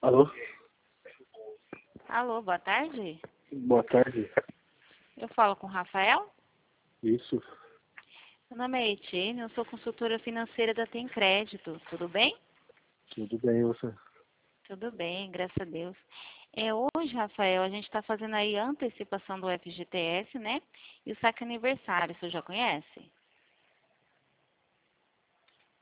Alô? Alô, boa tarde. Boa tarde. Eu falo com o Rafael. Isso. Meu nome é Etienne, eu sou consultora financeira da Tem Crédito. Tudo bem? Tudo bem, você? Tudo bem, graças a Deus. Hoje, Rafael, a gente está fazendo aí a antecipação do FGTS, né? E o saque aniversário, você já conhece?